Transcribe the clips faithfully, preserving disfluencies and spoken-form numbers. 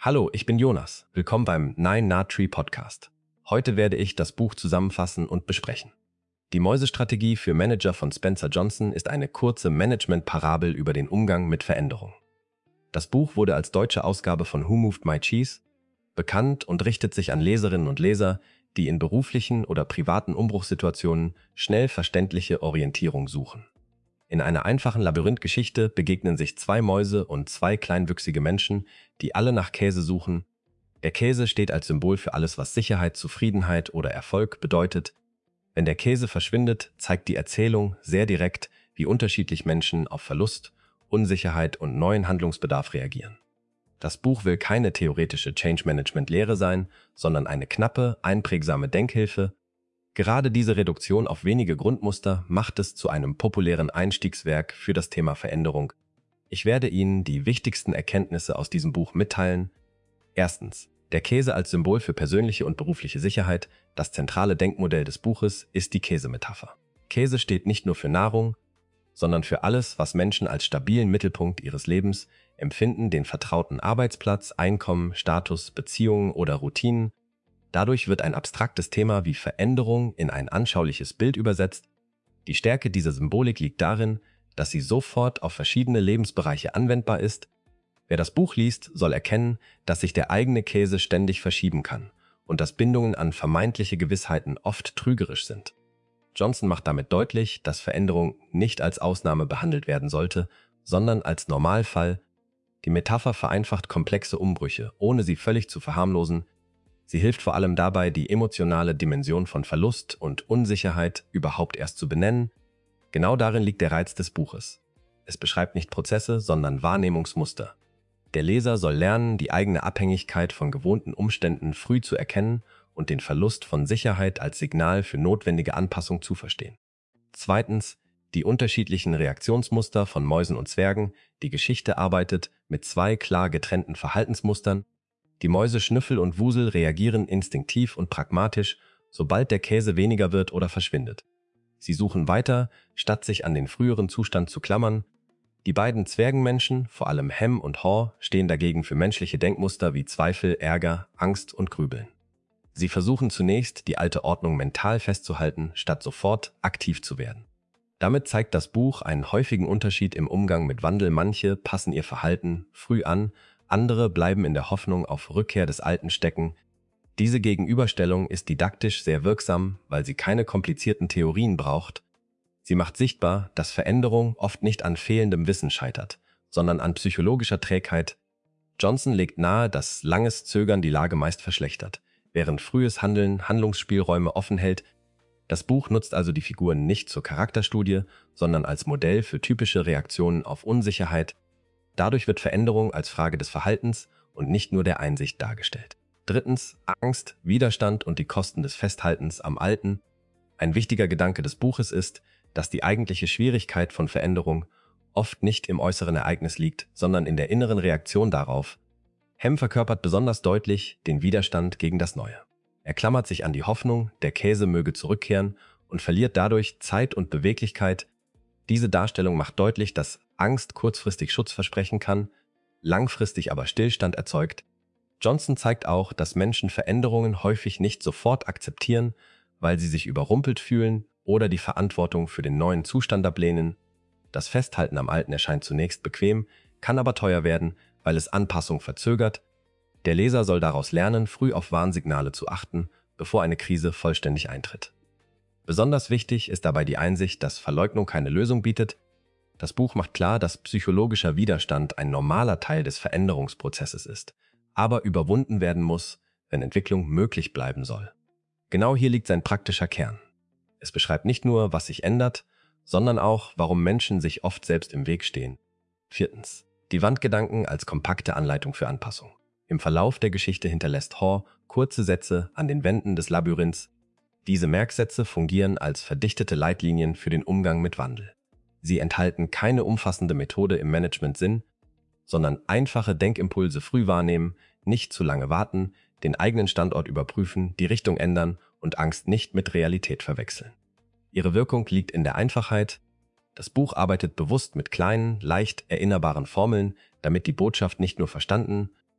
Hallo, ich bin Jonas. Willkommen beim Nine Nut Tree Podcast. Heute werde ich das Buch zusammenfassen und besprechen. Die Mäusestrategie für Manager von Spencer Johnson ist eine kurze Management-Parabel über den Umgang mit Veränderung. Das Buch wurde als deutsche Ausgabe von Who Moved My Cheese bekannt und richtet sich an Leserinnen und Leser, die in beruflichen oder privaten Umbruchssituationen schnell verständliche Orientierung suchen. In einer einfachen Labyrinthgeschichte begegnen sich zwei Mäuse und zwei kleinwüchsige Menschen, die alle nach Käse suchen. Der Käse steht als Symbol für alles, was Sicherheit, Zufriedenheit oder Erfolg bedeutet. Wenn der Käse verschwindet, zeigt die Erzählung sehr direkt, wie unterschiedlich Menschen auf Verlust, Unsicherheit und neuen Handlungsbedarf reagieren. Das Buch will keine theoretische Change-Management-Lehre sein, sondern eine knappe, einprägsame Denkhilfe. Gerade diese Reduktion auf wenige Grundmuster macht es zu einem populären Einstiegswerk für das Thema Veränderung. Ich werde Ihnen die wichtigsten Erkenntnisse aus diesem Buch mitteilen. Erstens. Der Käse als Symbol für persönliche und berufliche Sicherheit. Das zentrale Denkmodell des Buches ist die Käsemetapher. Käse steht nicht nur für Nahrung, sondern für alles, was Menschen als stabilen Mittelpunkt ihres Lebens empfinden, den vertrauten Arbeitsplatz, Einkommen, Status, Beziehungen oder Routinen. Dadurch wird ein abstraktes Thema wie Veränderung in ein anschauliches Bild übersetzt. Die Stärke dieser Symbolik liegt darin, dass sie sofort auf verschiedene Lebensbereiche anwendbar ist. Wer das Buch liest, soll erkennen, dass sich der eigene Käse ständig verschieben kann und dass Bindungen an vermeintliche Gewissheiten oft trügerisch sind. Johnson macht damit deutlich, dass Veränderung nicht als Ausnahme behandelt werden sollte, sondern als Normalfall. Die Metapher vereinfacht komplexe Umbrüche, ohne sie völlig zu verharmlosen. Sie hilft vor allem dabei, die emotionale Dimension von Verlust und Unsicherheit überhaupt erst zu benennen. Genau darin liegt der Reiz des Buches. Es beschreibt nicht Prozesse, sondern Wahrnehmungsmuster. Der Leser soll lernen, die eigene Abhängigkeit von gewohnten Umständen früh zu erkennen und den Verlust von Sicherheit als Signal für notwendige Anpassung zu verstehen. Zweitens, die unterschiedlichen Reaktionsmuster von Mäusen und Zwergen. Die Geschichte arbeitet mit zwei klar getrennten Verhaltensmustern. Die Mäuse Schnüffel und Wusel reagieren instinktiv und pragmatisch, sobald der Käse weniger wird oder verschwindet. Sie suchen weiter, statt sich an den früheren Zustand zu klammern. Die beiden Zwergenmenschen, vor allem Hem und Haw, stehen dagegen für menschliche Denkmuster wie Zweifel, Ärger, Angst und Grübeln. Sie versuchen zunächst, die alte Ordnung mental festzuhalten, statt sofort aktiv zu werden. Damit zeigt das Buch einen häufigen Unterschied im Umgang mit Wandel. Manche passen ihr Verhalten früh an, andere bleiben in der Hoffnung auf Rückkehr des Alten stecken. Diese Gegenüberstellung ist didaktisch sehr wirksam, weil sie keine komplizierten Theorien braucht. Sie macht sichtbar, dass Veränderung oft nicht an fehlendem Wissen scheitert, sondern an psychologischer Trägheit. Johnson legt nahe, dass langes Zögern die Lage meist verschlechtert, während frühes Handeln Handlungsspielräume offen hält. Das Buch nutzt also die Figuren nicht zur Charakterstudie, sondern als Modell für typische Reaktionen auf Unsicherheit. Dadurch wird Veränderung als Frage des Verhaltens und nicht nur der Einsicht dargestellt. Drittens, Angst, Widerstand und die Kosten des Festhaltens am Alten. Ein wichtiger Gedanke des Buches ist, dass die eigentliche Schwierigkeit von Veränderung oft nicht im äußeren Ereignis liegt, sondern in der inneren Reaktion darauf. Hem verkörpert besonders deutlich den Widerstand gegen das Neue. Er klammert sich an die Hoffnung, der Käse möge zurückkehren und verliert dadurch Zeit und Beweglichkeit. Diese Darstellung macht deutlich, dass Angst kurzfristig Schutz versprechen kann, langfristig aber Stillstand erzeugt. Johnson zeigt auch, dass Menschen Veränderungen häufig nicht sofort akzeptieren, weil sie sich überrumpelt fühlen oder die Verantwortung für den neuen Zustand ablehnen. Das Festhalten am Alten erscheint zunächst bequem, kann aber teuer werden, weil es Anpassung verzögert. Der Leser soll daraus lernen, früh auf Warnsignale zu achten, bevor eine Krise vollständig eintritt. Besonders wichtig ist dabei die Einsicht, dass Verleugnung keine Lösung bietet. Das Buch macht klar, dass psychologischer Widerstand ein normaler Teil des Veränderungsprozesses ist, aber überwunden werden muss, wenn Entwicklung möglich bleiben soll. Genau hier liegt sein praktischer Kern. Es beschreibt nicht nur, was sich ändert, sondern auch, warum Menschen sich oft selbst im Weg stehen. Viertens. Die Wandgedanken als kompakte Anleitung für Anpassung. Im Verlauf der Geschichte hinterlässt Haw kurze Sätze an den Wänden des Labyrinths. Diese Merksätze fungieren als verdichtete Leitlinien für den Umgang mit Wandel. Sie enthalten keine umfassende Methode im Management-Sinn, sondern einfache Denkimpulse früh wahrnehmen, nicht zu lange warten, den eigenen Standort überprüfen, die Richtung ändern und Angst nicht mit Realität verwechseln. Ihre Wirkung liegt in der Einfachheit. Das Buch arbeitet bewusst mit kleinen, leicht erinnerbaren Formeln, damit die Botschaft nicht nur verstanden,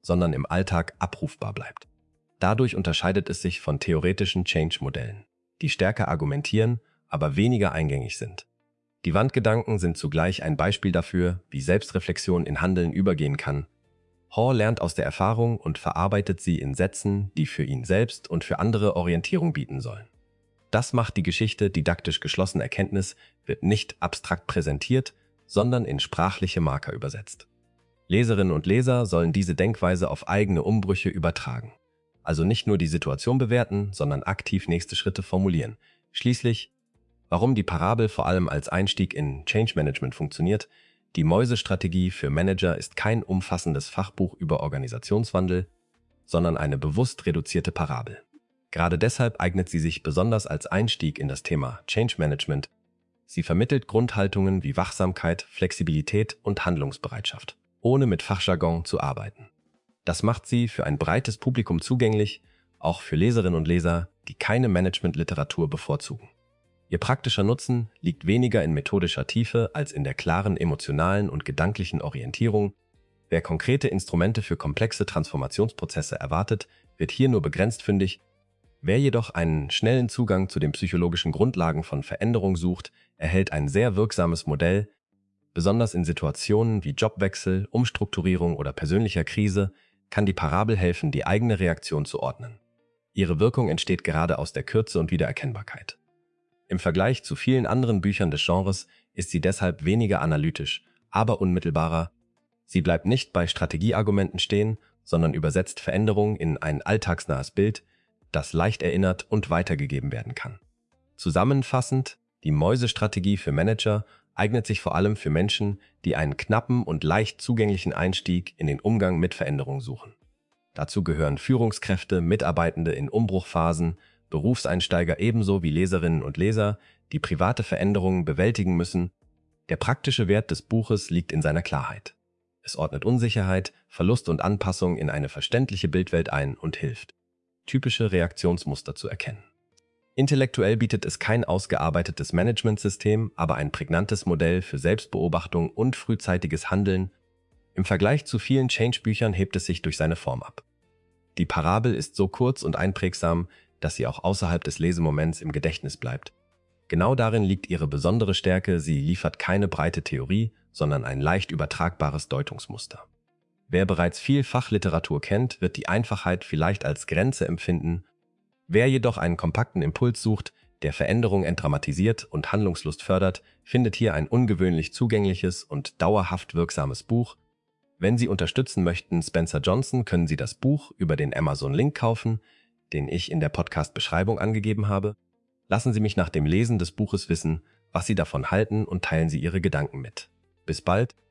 sondern im Alltag abrufbar bleibt. Dadurch unterscheidet es sich von theoretischen Change-Modellen, die stärker argumentieren, aber weniger eingängig sind. Die Wandgedanken sind zugleich ein Beispiel dafür, wie Selbstreflexion in Handeln übergehen kann. Hall lernt aus der Erfahrung und verarbeitet sie in Sätzen, die für ihn selbst und für andere Orientierung bieten sollen. Das macht die Geschichte didaktisch geschlossen. Erkenntnis wird nicht abstrakt präsentiert, sondern in sprachliche Marker übersetzt. Leserinnen und Leser sollen diese Denkweise auf eigene Umbrüche übertragen. Also nicht nur die Situation bewerten, sondern aktiv nächste Schritte formulieren. Schließlich, warum die Parabel vor allem als Einstieg in Change Management funktioniert: Die Mäusestrategie für Manager ist kein umfassendes Fachbuch über Organisationswandel, sondern eine bewusst reduzierte Parabel. Gerade deshalb eignet sie sich besonders als Einstieg in das Thema Change Management. Sie vermittelt Grundhaltungen wie Wachsamkeit, Flexibilität und Handlungsbereitschaft, ohne mit Fachjargon zu arbeiten. Das macht sie für ein breites Publikum zugänglich, auch für Leserinnen und Leser, die keine Management-Literatur bevorzugen. Ihr praktischer Nutzen liegt weniger in methodischer Tiefe als in der klaren emotionalen und gedanklichen Orientierung. Wer konkrete Instrumente für komplexe Transformationsprozesse erwartet, wird hier nur begrenzt fündig. Wer jedoch einen schnellen Zugang zu den psychologischen Grundlagen von Veränderung sucht, erhält ein sehr wirksames Modell. Besonders in Situationen wie Jobwechsel, Umstrukturierung oder persönlicher Krise kann die Parabel helfen, die eigene Reaktion zu ordnen. Ihre Wirkung entsteht gerade aus der Kürze und Wiedererkennbarkeit. Im Vergleich zu vielen anderen Büchern des Genres ist sie deshalb weniger analytisch, aber unmittelbarer. Sie bleibt nicht bei Strategieargumenten stehen, sondern übersetzt Veränderungen in ein alltagsnahes Bild, das leicht erinnert und weitergegeben werden kann. Zusammenfassend, die Mäusestrategie für Manager eignet sich vor allem für Menschen, die einen knappen und leicht zugänglichen Einstieg in den Umgang mit Veränderung suchen. Dazu gehören Führungskräfte, Mitarbeitende in Umbruchphasen, Berufseinsteiger ebenso wie Leserinnen und Leser, die private Veränderungen bewältigen müssen. Der praktische Wert des Buches liegt in seiner Klarheit. Es ordnet Unsicherheit, Verlust und Anpassung in eine verständliche Bildwelt ein und hilft, typische Reaktionsmuster zu erkennen. Intellektuell bietet es kein ausgearbeitetes Managementsystem, aber ein prägnantes Modell für Selbstbeobachtung und frühzeitiges Handeln. Im Vergleich zu vielen Change-Büchern hebt es sich durch seine Form ab. Die Parabel ist so kurz und einprägsam, dass sie auch außerhalb des Lesemoments im Gedächtnis bleibt. Genau darin liegt ihre besondere Stärke: Sie liefert keine breite Theorie, sondern ein leicht übertragbares Deutungsmuster. Wer bereits viel Fachliteratur kennt, wird die Einfachheit vielleicht als Grenze empfinden. Wer jedoch einen kompakten Impuls sucht, der Veränderung entdramatisiert und Handlungslust fördert, findet hier ein ungewöhnlich zugängliches und dauerhaft wirksames Buch. Wenn Sie unterstützen möchten Spencer Johnson, können Sie das Buch über den Amazon-Link kaufen, den ich in der Podcast-Beschreibung angegeben habe. Lassen Sie mich nach dem Lesen des Buches wissen, was Sie davon halten, und teilen Sie Ihre Gedanken mit. Bis bald!